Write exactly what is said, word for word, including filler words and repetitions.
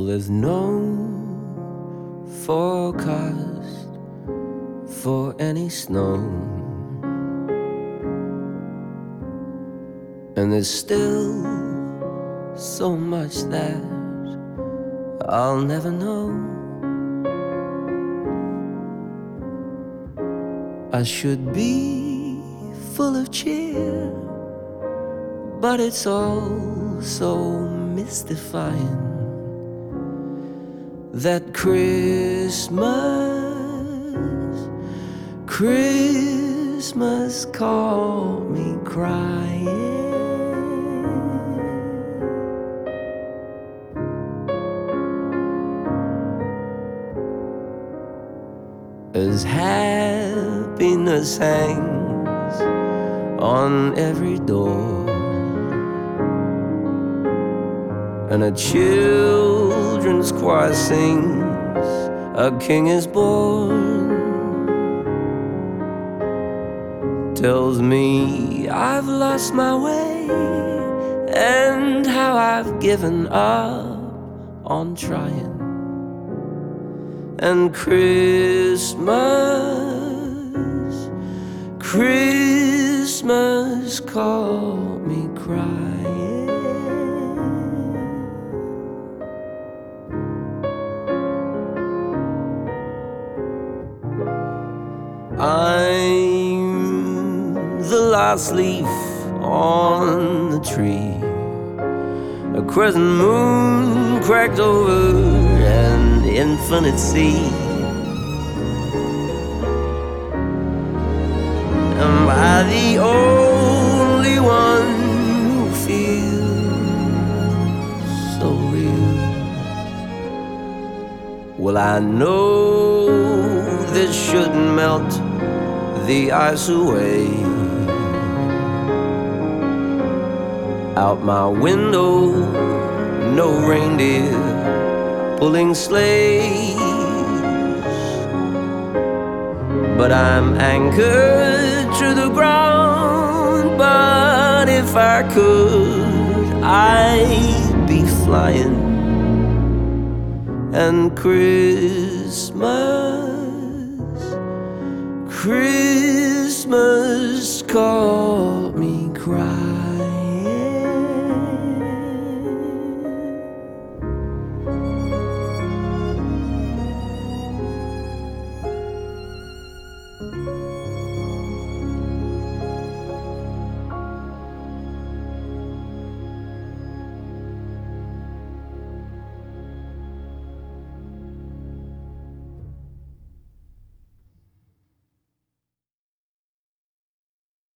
there's no forecast for any snow, and there's still so much that I'll never know. I should be full of cheer, but it's all so mystifying. That Christmas, Christmas called me crying. As happiness hangs on every door, and a children's choir sings, a king is born, tells me I've lost my way and how I've given up on trying. And Christmas, Christmas called me crying. I'm the last leaf on the tree, a crescent moon cracked over an infinite sea. Am I the only one who feels so real? Well, I know this shouldn't melt the ice away. Out my window, no reindeer pulling sleighs, but I'm anchored to the ground. But if I could, I'd be flying. And Christmas, Christmas called me crying.